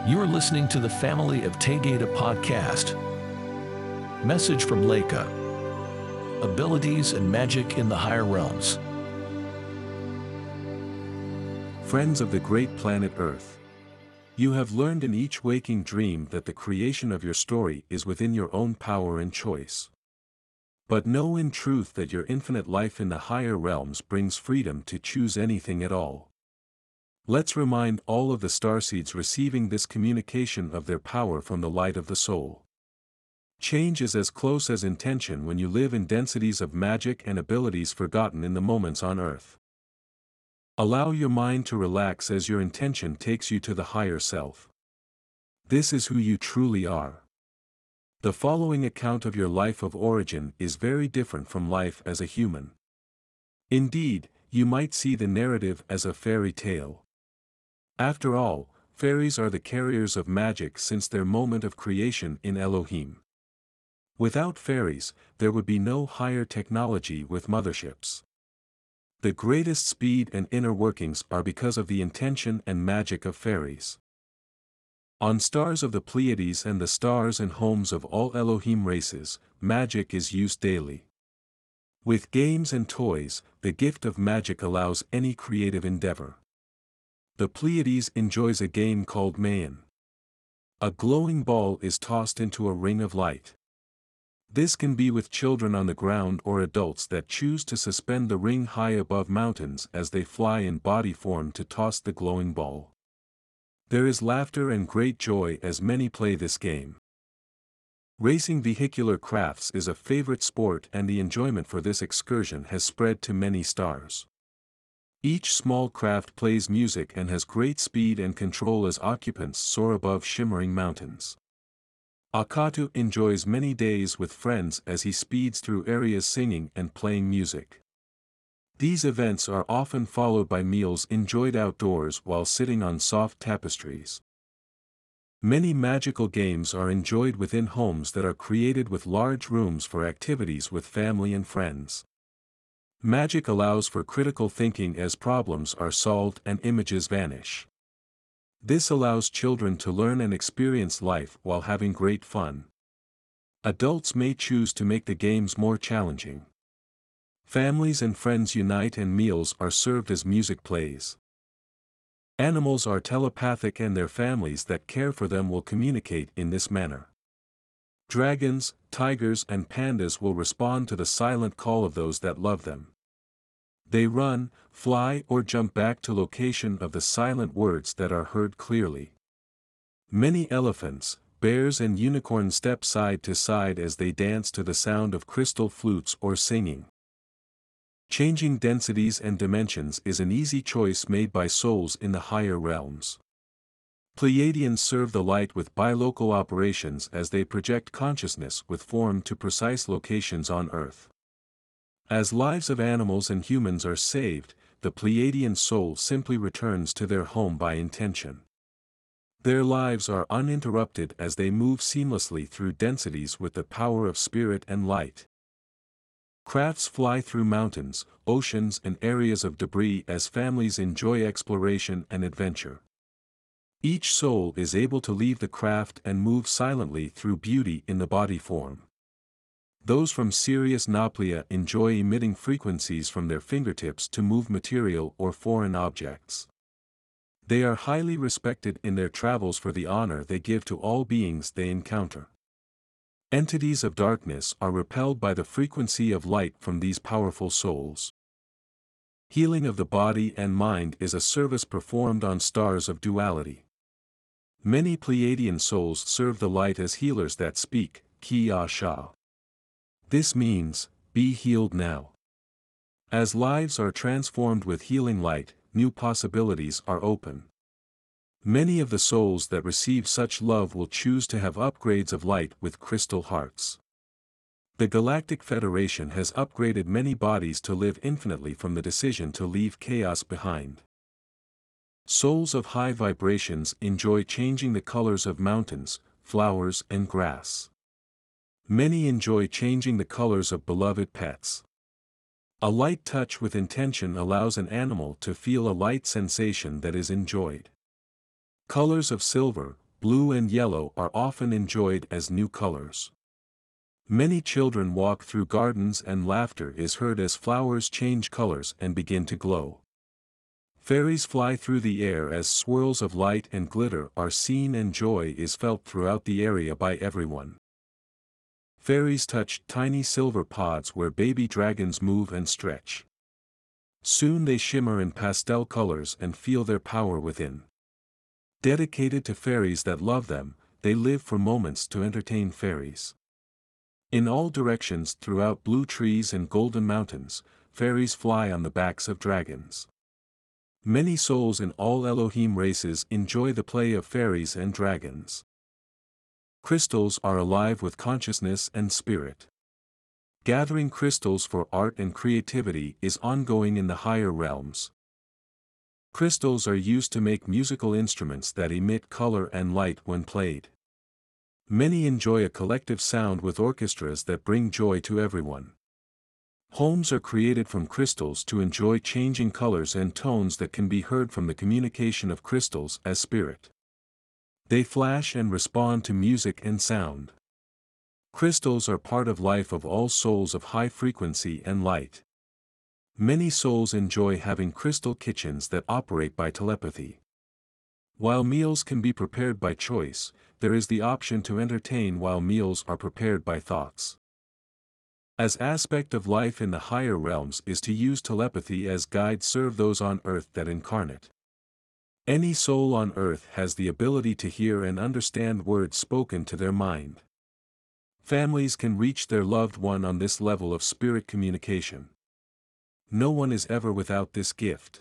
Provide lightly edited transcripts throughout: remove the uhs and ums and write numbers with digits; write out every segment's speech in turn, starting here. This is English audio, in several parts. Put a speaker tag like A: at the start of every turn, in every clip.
A: You're listening to the Family of Tegeta podcast. Message from Leica. Abilities and magic in the higher realms.
B: Friends of the great planet Earth. You have learned in each waking dream that the creation of your story is within your own power and choice. But know in truth that your infinite life in the higher realms brings freedom to choose anything at all. Let's remind all of the starseeds receiving this communication of their power from the light of the soul. Change is as close as intention when you live in densities of magic and abilities forgotten in the moments on Earth. Allow your mind to relax as your intention takes you to the higher self. This is who you truly are. The following account of your life of origin is very different from life as a human. Indeed, you might see the narrative as a fairy tale. After all, fairies are the carriers of magic since their moment of creation in Elohim. Without fairies, there would be no higher technology with motherships. The greatest speed and inner workings are because of the intention and magic of fairies. On stars of the Pleiades and the stars and homes of all Elohim races, magic is used daily. With games and toys, the gift of magic allows any creative endeavor. The Pleiades enjoys a game called Mayan. A glowing ball is tossed into a ring of light. This can be with children on the ground or adults that choose to suspend the ring high above mountains as they fly in body form to toss the glowing ball. There is laughter and great joy as many play this game. Racing vehicular crafts is a favorite sport, and the enjoyment for this excursion has spread to many stars. Each small craft plays music and has great speed and control as occupants soar above shimmering mountains. Akatu enjoys many days with friends as he speeds through areas singing and playing music. These events are often followed by meals enjoyed outdoors while sitting on soft tapestries. Many magical games are enjoyed within homes that are created with large rooms for activities with family and friends. Magic allows for critical thinking as problems are solved and images vanish. This allows children to learn and experience life while having great fun. Adults may choose to make the games more challenging. Families and friends unite and meals are served as music plays. Animals are telepathic and their families that care for them will communicate in this manner. Dragons, tigers and pandas will respond to the silent call of those that love them. They run, fly or jump back to location of the silent words that are heard clearly. Many elephants, bears and unicorns step side to side as they dance to the sound of crystal flutes or singing. Changing densities and dimensions is an easy choice made by souls in the higher realms. Pleiadians serve the light with bilocal operations as they project consciousness with form to precise locations on Earth. As lives of animals and humans are saved, the Pleiadian soul simply returns to their home by intention. Their lives are uninterrupted as they move seamlessly through densities with the power of spirit and light. Crafts fly through mountains, oceans and areas of debris as families enjoy exploration and adventure. Each soul is able to leave the craft and move silently through beauty in the body form. Those from Sirius Nauplia enjoy emitting frequencies from their fingertips to move material or foreign objects. They are highly respected in their travels for the honor they give to all beings they encounter. Entities of darkness are repelled by the frequency of light from these powerful souls. Healing of the body and mind is a service performed on stars of duality. Many Pleiadian souls serve the light as healers that speak, Ki Asha. This means, be healed now. As lives are transformed with healing light, new possibilities are open. Many of the souls that receive such love will choose to have upgrades of light with crystal hearts. The Galactic Federation has upgraded many bodies to live infinitely from the decision to leave chaos behind. Souls of high vibrations enjoy changing the colors of mountains, flowers and grass. Many enjoy changing the colors of beloved pets. A light touch with intention allows an animal to feel a light sensation that is enjoyed. Colors of silver, blue and yellow are often enjoyed as new colors. Many children walk through gardens and laughter is heard as flowers change colors and begin to glow. Fairies fly through the air as swirls of light and glitter are seen and joy is felt throughout the area by everyone. Fairies touch tiny silver pods where baby dragons move and stretch. Soon they shimmer in pastel colors and feel their power within. Dedicated to fairies that love them, they live for moments to entertain fairies. In all directions throughout blue trees and golden mountains, fairies fly on the backs of dragons. Many souls in all Elohim races enjoy the play of fairies and dragons. Crystals are alive with consciousness and spirit. Gathering crystals for art and creativity is ongoing in the higher realms. Crystals are used to make musical instruments that emit color and light when played. Many enjoy a collective sound with orchestras that bring joy to everyone. Homes are created from crystals to enjoy changing colors and tones that can be heard from the communication of crystals as spirit. They flash and respond to music and sound. Crystals are part of life of all souls of high frequency and light. Many souls enjoy having crystal kitchens that operate by telepathy. While meals can be prepared by choice, there is the option to entertain while meals are prepared by thoughts. As aspect of life in the higher realms is to use telepathy as guide serve those on earth that incarnate. Any soul on earth has the ability to hear and understand words spoken to their mind. Families can reach their loved one on this level of spirit communication. No one is ever without this gift.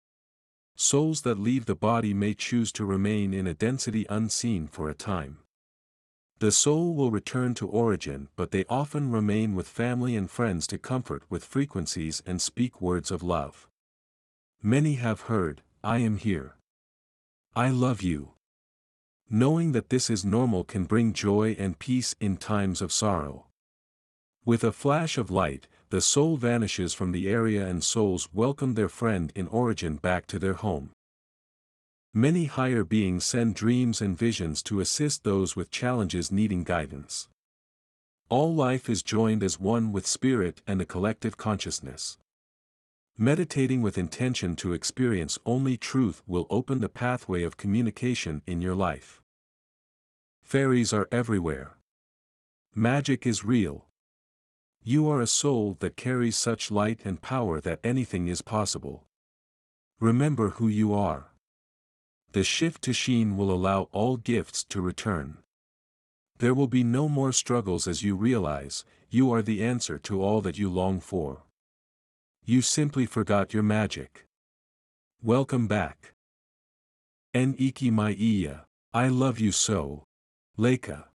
B: Souls that leave the body may choose to remain in a density unseen for a time. The soul will return to origin, but they often remain with family and friends to comfort with frequencies and speak words of love. Many have heard, "I am here. I love you." Knowing that this is normal can bring joy and peace in times of sorrow. With a flash of light, the soul vanishes from the area and souls welcome their friend in origin back to their home. Many higher beings send dreams and visions to assist those with challenges needing guidance. All life is joined as one with spirit and a collective consciousness. Meditating with intention to experience only truth will open the pathway of communication in your life. Fairies are everywhere. Magic is real. You are a soul that carries such light and power that anything is possible. Remember who you are. The shift to Sheen will allow all gifts to return. There will be no more struggles as you realize, you are the answer to all that you long for. You simply forgot your magic. Welcome back. En iki mai iya, I love you so. Leica.